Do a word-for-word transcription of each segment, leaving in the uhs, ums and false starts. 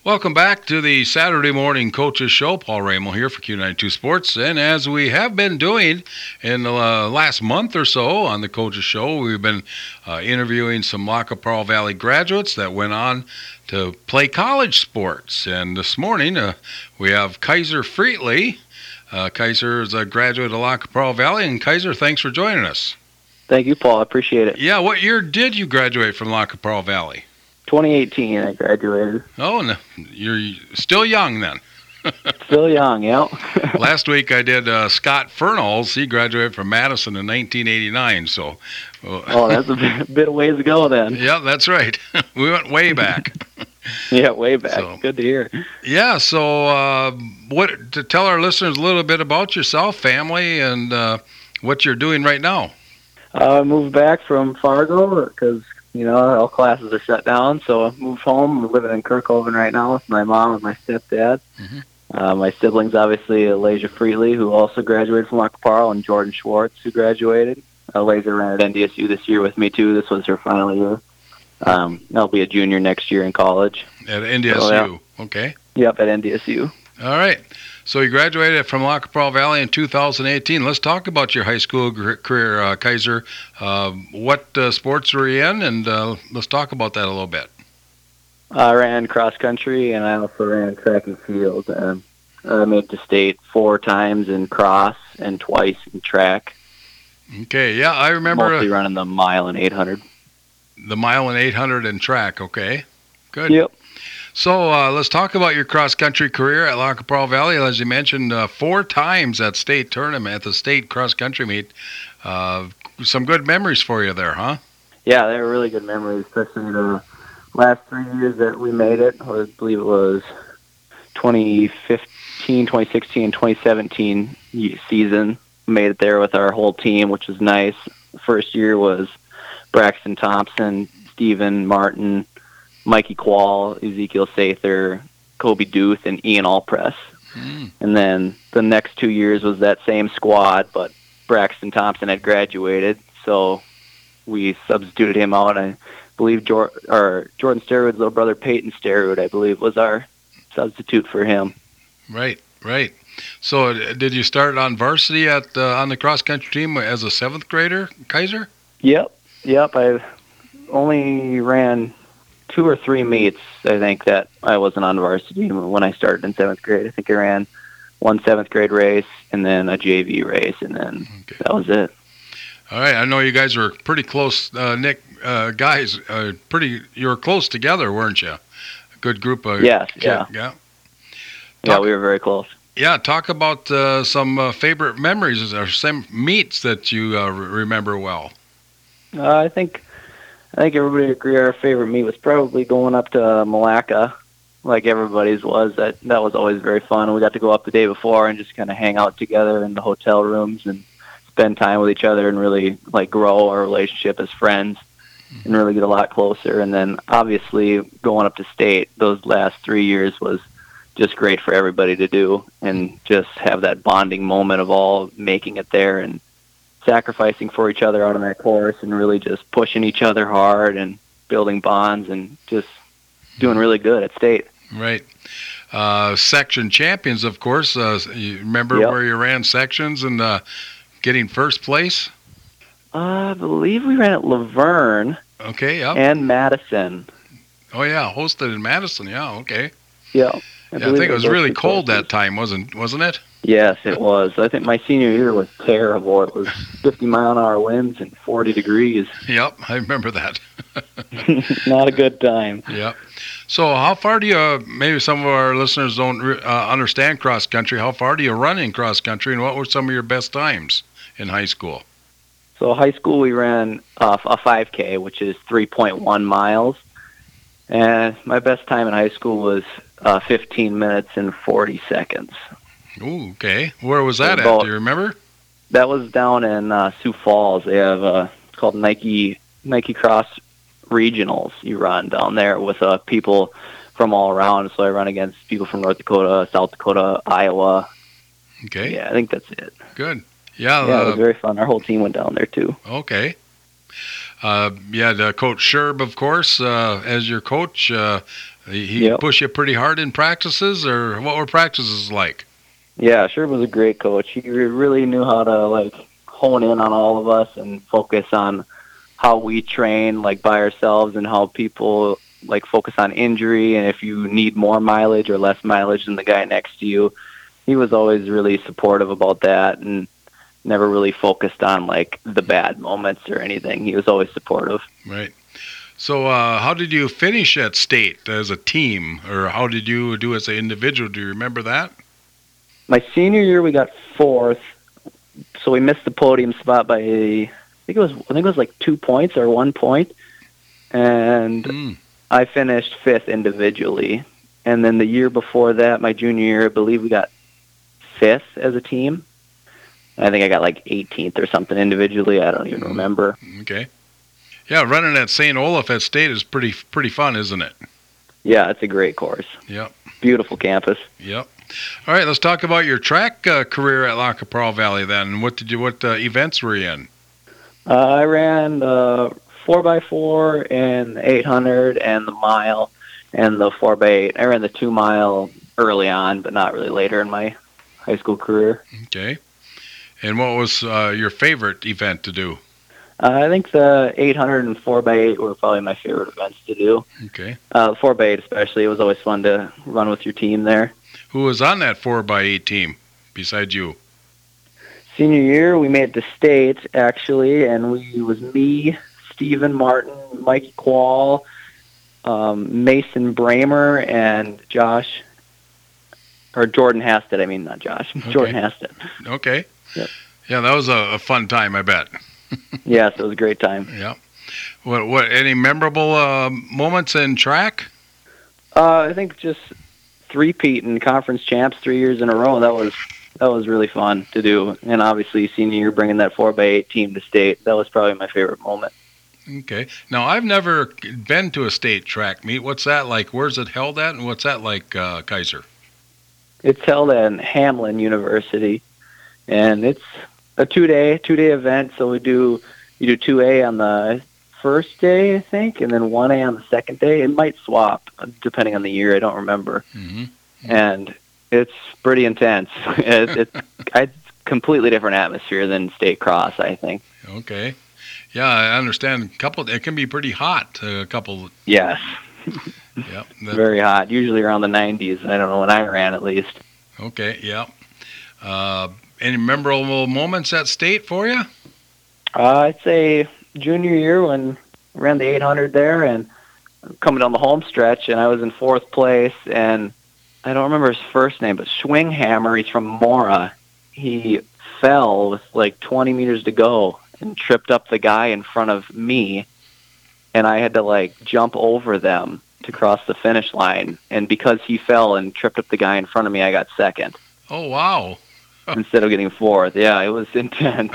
Welcome back to the Saturday Morning Coaches Show. Paul Ramo here for Q ninety-two Sports. And as we have been doing in the uh, last month or so on the Coaches Show, we've been uh, interviewing some Lac-qui-Parle Valley graduates that went on to play college sports. And this morning uh, we have Kaiser Freetley. Uh, Kaiser is a graduate of Lac-qui-Parle Valley. And Kaiser, thanks for joining us. Thank you, Paul. I appreciate it. Yeah, what year did you graduate from Lac-qui-Parle Valley? twenty eighteen, I graduated. Oh, no, you're still young then. Still young, yeah. Last week I did uh, Scott Fernals. He graduated from Madison in nineteen eighty-nine. So, uh, oh, that's a bit, bit of ways to go then. Yeah, that's right. We went way back. Yeah, way back. So, good to hear. Yeah. So, uh, what to tell our listeners a little bit about yourself, family, and uh, what you're doing right now? Uh, I moved back from Fargo because you know all classes are shut down. So I moved home. I'm living in Kirkhoven right now with my mom and my stepdad. Mm-hmm. Uh, my siblings, obviously, Elijah Freetley, who also graduated from Lac-qui-Parle, and Jordan Schwartz, who graduated. Elijah ran at N D S U this year with me, too. This was her final year. Um, I'll be a junior next year in college. At N D S U, so, yeah. Okay. Yep, at N D S U. All right. So you graduated from Lac-qui-Parle Valley in two thousand eighteen. Let's talk about your high school career, uh, Kaiser. Uh, what uh, sports were you in? And uh, let's talk about that a little bit. I ran cross country, and I also ran track and field. Um, I made the state four times in cross and twice in track. Okay, yeah, I remember. Mostly uh, running the mile and eight hundred. The mile and eight hundred in track, okay. Good. Yep. So uh, let's talk about your cross-country career at Lac-qui-Parle Valley. As you mentioned, uh, four times at state tournament, at the state cross-country meet. Uh, some good memories for you there, huh? Yeah, they were really good memories, especially the last three years that we made it. I believe it was twenty fifteen, twenty sixteen, twenty seventeen season. Made it there with our whole team, which was nice. First year was Braxton Thompson, Stephen Martin, Mikey Quall, Ezekiel Sather, Kobe Duth, and Ian Allpress. Mm. And then the next two years was that same squad, but Braxton Thompson had graduated, so we substituted him out. I believe Jor- or Jordan Sterwood's little brother, Peyton Sterwood, I believe, was our substitute for him. Right, right. So did you start on varsity at uh, on the cross-country team as a seventh grader, Kaiser? Yep, yep. I only ran two or three meets, I think, that I wasn't on varsity when I started in seventh grade. I think I ran one seventh grade race and then a J V race, and then okay. That was it. All right. I know you guys were pretty close, uh, Nick, uh, guys, uh, pretty, you were close together, weren't you? A good group of yes, kids. Yeah, yeah. Talk, yeah, we were very close. Yeah, talk about uh, some uh, favorite memories or some meets that you uh, remember well. Uh, I think I think everybody agree our favorite meet was probably going up to Malacca, like everybody's was. That that was always very fun. We got to go up the day before and just kind of hang out together in the hotel rooms and spend time with each other and really like grow our relationship as friends and really get a lot closer. And then obviously going up to state, those last three years was just great for everybody to do and just have that bonding moment of all making it there and sacrificing for each other out on that course and really just pushing each other hard and building bonds and just doing really good at state. Right. Uh, section champions, of course. Uh, you remember yep. where you ran sections and uh, getting first place? Uh, I believe we ran at Laverne. Okay, yep. And Madison. Oh, yeah, hosted in Madison. Yeah, okay. Yeah. I, yeah, I think it was really cold that time, wasn't wasn't it? Yes, it was. I think my senior year was terrible. It was fifty mile an hour winds and forty degrees. Yep, I remember that. Not a good time. Yep. So how far do you, uh, maybe some of our listeners don't uh, understand cross country, how far do you run in cross country and what were some of your best times in high school? So high school we ran uh, a five K, which is three point one miles. And my best time in high school was uh, fifteen minutes and forty seconds. Ooh, okay. Where was that at? Do you remember? That was down in uh, Sioux Falls. They have uh, it's called Nike Nike Cross Regionals. You run down there with uh, people from all around. So I run against people from North Dakota, South Dakota, Iowa. Okay. Yeah, I think that's it. Good. Yeah. Yeah, uh, it was very fun. Our whole team went down there too. Okay. Uh, you had uh, Coach Sherb, of course, uh, as your coach. Uh, He, he Yep. pushed you pretty hard in practices, or what were practices like? Yeah, Sherb was a great coach. He re- really knew how to like hone in on all of us and focus on how we train like by ourselves and how people like focus on injury and if you need more mileage or less mileage than the guy next to you. He was always really supportive about that and never really focused on like the bad moments or anything. He was always supportive. Right. So, uh, how did you finish at state as a team, or how did you do as an individual? Do you remember that? My senior year, we got fourth, so we missed the podium spot by I think it was I think it was like two points or one point, and Mm. I finished fifth individually. And then the year before that, my junior year, I believe we got fifth as a team. I think I got like eighteenth or something individually. I don't even remember. Okay. Yeah, running at Saint Olaf at state is pretty pretty fun, isn't it? Yeah, it's a great course. Yep. Beautiful campus. Yep. All right, let's talk about your track uh, career at Lac qui Parle Valley then. What did you what uh, events were you in? Uh, I ran the four by four and the eight hundred and the mile and the four by eight. I ran the two mile early on, but not really later in my high school career. Okay. And what was uh, your favorite event to do? Uh, I think the eight hundred and four by eight were probably my favorite events to do. Okay. Uh, four by eight especially. It was always fun to run with your team there. Who was on that four by eight team besides you? Senior year, we made it to state, actually, and we it was me, Stephen Martin, Mikey Quall, um, Mason Bramer, and Josh, or Jordan Hasted, I mean, not Josh, Okay. Jordan Hasted. Okay. Yep. Yeah, that was a, a fun time, I bet. Yes, it was a great time. Yeah. What what any memorable uh, moments in track? Uh, I think just three-peat and conference champs three years in a row. That was that was really fun to do. And obviously, senior year, bringing that four by eight team to state, that was probably my favorite moment. Okay. Now, I've never been to a state track meet. What's that like? Where's it held at, and what's that like, uh, Kaiser? It's held at Hamlin University, and it's a two-day two-day event. So we do you do two A on the first day, I think, and then one A on the second day. It might swap depending on the year. I don't remember. Mm-hmm. And it's pretty intense. It's, it's a completely different atmosphere than State Cross, I think. Okay. Yeah, I understand. A couple. It can be pretty hot. A couple. Yes, Yep. that- very hot. Usually around the nineties. I don't know when I ran, at least. Okay. Yep. Uh, any memorable moments at state for you? Uh, I'd say junior year when I ran the eight hundred there and coming down the home stretch, and I was in fourth place, and I don't remember his first name, but Schwinghammer, he's from Mora. He fell with like twenty meters to go and tripped up the guy in front of me, and I had to like jump over them to cross the finish line. And because he fell and tripped up the guy in front of me, I got second Oh, wow. instead of getting fourth. Yeah, it was intense.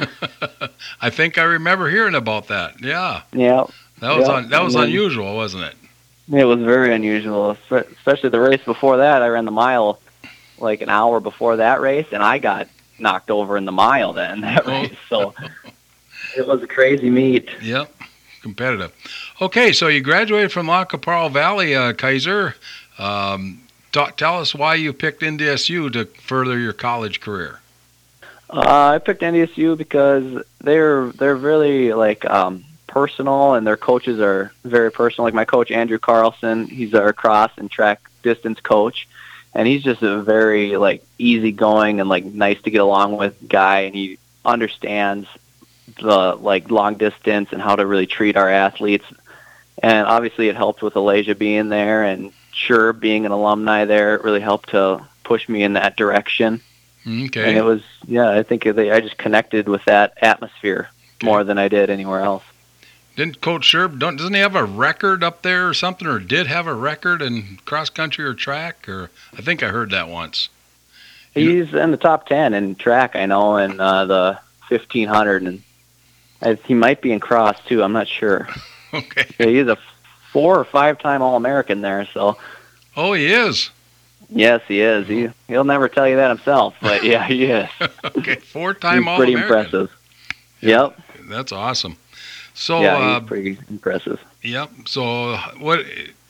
I think I remember hearing about that. Yeah. Yeah, That was Yeah, un, that was and then- unusual, wasn't it? it was very unusual, espe- especially the race before that. I ran the mile like an hour before that race, and I got knocked over in the mile then that Oh. race. So it was a crazy meet. Yep. Competitive. Okay, so you graduated from Lac qui Parle Valley, uh, Kaiser. Um, ta- tell us why you picked N D S U to further your college career. Uh, I picked N D S U because they're they're really like um, personal, and their coaches are very personal. Like my coach Andrew Carlson, he's our cross and track distance coach, and he's just a very like easygoing and like nice to get along with guy, and he understands the like long distance and how to really treat our athletes. And obviously, it helped with Alasia being there, and sure being an alumni there, it really helped to push me in that direction. Okay. And it was, yeah, I think they, I just connected with that atmosphere Okay. more than I did anywhere else. Didn't Coach Sherb, don't, doesn't he have a record up there or something, or did have a record in cross country or track? Or I think I heard that once. He's in the top ten in track, I know, and uh, the fifteen hundred, and I, he might be in cross too. I'm not sure. Okay. Yeah, he's a four or five time All-American there, so Oh, he is. yes, he is. He he'll never tell you that himself, but yeah, he is. Okay, four-time He's pretty All-American. impressive. Yep. That's awesome. So, yeah, uh, he's pretty impressive. yep. So, what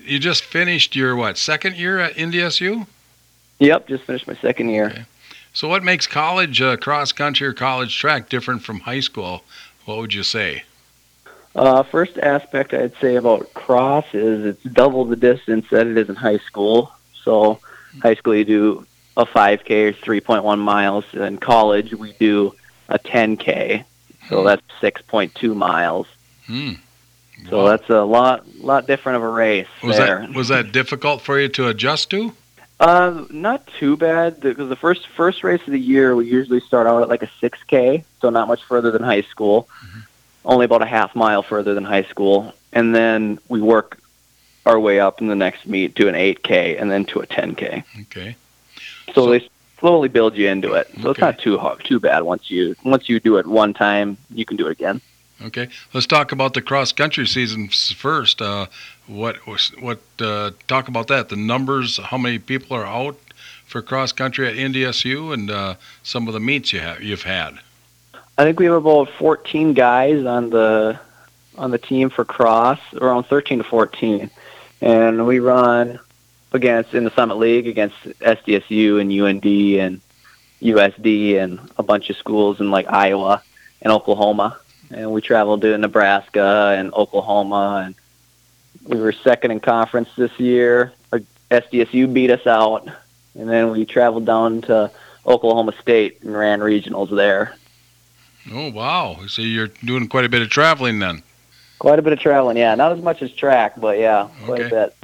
you just finished your, what, second year at N D S U? Yep, just finished my second year. Okay. So what makes college uh, cross-country or college track different from high school? What would you say? Uh, first aspect I'd say about cross is it's double the distance that it is in high school. So high school you do a five K or three point one miles. In college we do a ten K. So Hmm. that's six point two miles. Hmm. So Wow. that's a lot lot different of a race Was there. that was that difficult for you to adjust to? Uh, not too bad because the first first race of the year we usually start out at like a six K, so not much further than high school, Mm-hmm. only about a half mile further than high school, and then we work our way up in the next meet to an eight K and then to a ten K. Okay. So, So- they slowly build you into it. So it's Okay. not too hard, too bad once you once you do it one time, you can do it again. Okay. Let's talk about the cross-country season s- first. Uh, what was what? Uh, talk about that. The numbers. How many people are out for cross-country at N D S U, and uh, some of the meets you have you've had. I think we have about fourteen guys on the on the team for cross, around thirteen to fourteen, and we run against in the Summit League against S D S U and U N D and U S D and a bunch of schools in like Iowa and Oklahoma, and we traveled to Nebraska and Oklahoma, and we were second in conference this year. S D S U beat us out, and then we traveled down to Oklahoma State and ran regionals there. Oh wow! So you're doing quite a bit of traveling then. Quite a bit of traveling, yeah. Not as much as track, but yeah, quite Okay. a bit.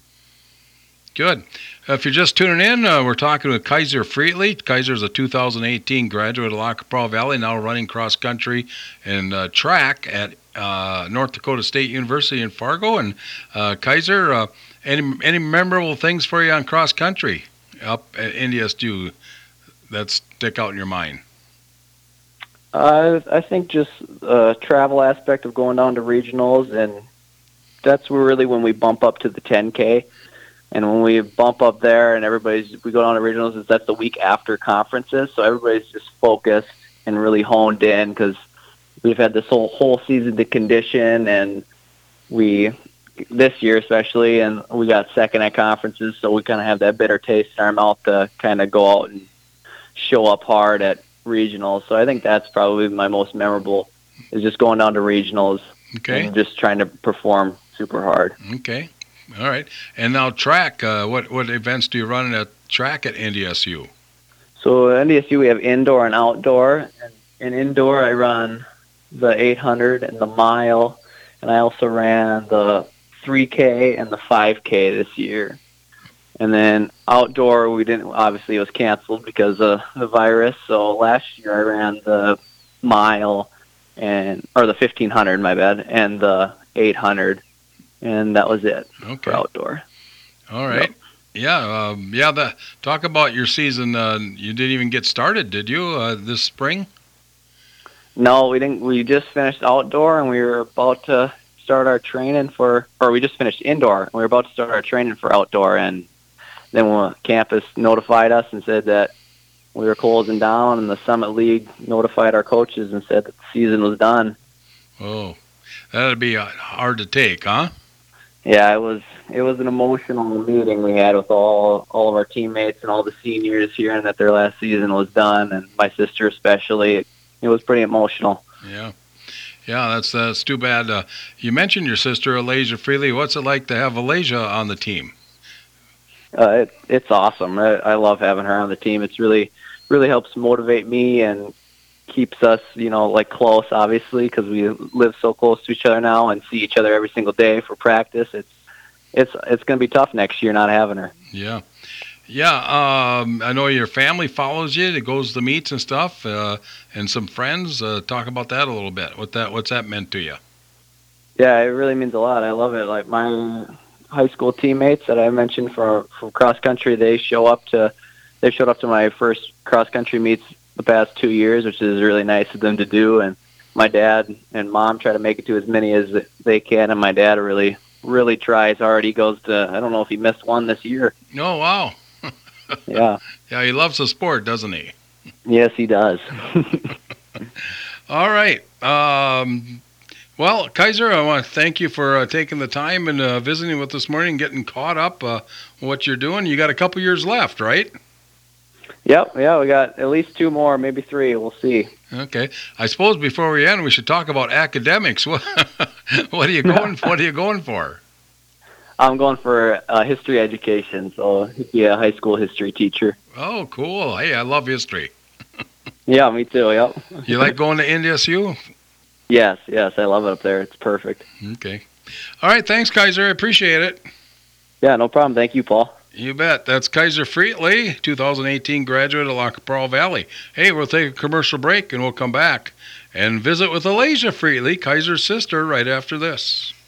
Good. Uh, if you're just tuning in, uh, we're talking with Kaiser Freetley. Kaiser is a two thousand eighteen graduate of Lac Qui Valley, now running cross country and uh, track at uh, North Dakota State University in Fargo. And uh, Kaiser, uh, any any memorable things for you on cross country up at N D S U that stick out in your mind? Uh, I think just uh, travel aspect of going down to regionals, and that's really when we bump up to the ten K. And when we bump up there and everybody's, we go down to regionals, is that's the week after conferences. So everybody's just focused and really honed in because we've had this whole whole season to condition, and we this year especially, and we got second at conferences, so we kind of have that bitter taste in our mouth to kind of go out and show up hard at regionals. So I think that's probably my most memorable, is just going down to regionals Okay. and just trying to perform super hard. Okay. All right. And now track. Uh, what what events do you run at track at N D S U? So at N D S U we have indoor and outdoor. And in indoor I run the eight hundred and the mile, and I also ran the three K and the five K this year. And then outdoor we didn't, obviously it was canceled because of the virus. So last year I ran the mile and or the fifteen hundred, my bad, and the eight hundred. And that was it Okay. for outdoor. All right. Yeah. Um, yeah. The, talk about your season. Uh, you didn't even get started, did you, uh, this spring? No, we didn't. We just finished outdoor, and we were about to start our training for, or we just finished indoor, and we were about to start our training for outdoor. And then when campus notified us and said that we were closing down, and the Summit League notified our coaches and said that the season was done. Oh, that'd be uh, hard to take, huh? Yeah, it was. It was an emotional meeting we had with all all of our teammates and all the seniors, hearing that their last season was done, and my sister especially. It, it was pretty emotional. Yeah. Yeah, that's that's too bad. Uh, you mentioned your sister, Alasia Freely. What's it like to have Alasia on the team? Uh, it, it's awesome. I, I love having her on the team. It's really, really helps motivate me and keeps us, you know, like close, obviously, because we live so close to each other now and see each other every single day for practice. It's, it's, it's going to be tough next year not having her. Yeah. Yeah, um, I know your family follows you. It goes to meets and stuff, uh, and some friends. Uh, talk about that a little bit. What that, what's that meant to you? Yeah, it really means a lot. I love it. Like my high school teammates that I mentioned for for cross country, they show up to, they showed up to my first cross country meets the past two years, which is really nice of them to do. And my dad and mom try to make it to as many as they can, and my dad really, really tries hard. He goes to, I don't know if he missed one this year. Oh, wow. Yeah. Yeah, he loves the sport, doesn't he? Yes, he does. All right. Um, Well, Kaiser, I want to thank you for uh, taking the time and uh, visiting with us this morning, getting caught up uh, what you're doing. You got a couple years left, right? Yep, yeah, we got at least two more, maybe three. We'll see. Okay. I suppose before we end, we should talk about academics. What, what are you going? What are you going for? I'm going for uh, history education, so yeah, high school history teacher. Oh, cool. Hey, I love history. Yeah, me too. Yep. You like going to N D S U? Yes, yes, I love it up there. It's perfect. Okay. All right. Thanks, Kaiser. I appreciate it. Yeah, no problem. Thank you, Paul. You bet. That's Kaiser Friedley, two thousand eighteen graduate of La Capral Valley. Hey, we'll take a commercial break and we'll come back and visit with Alasia Friedley, Kaiser's sister, right after this.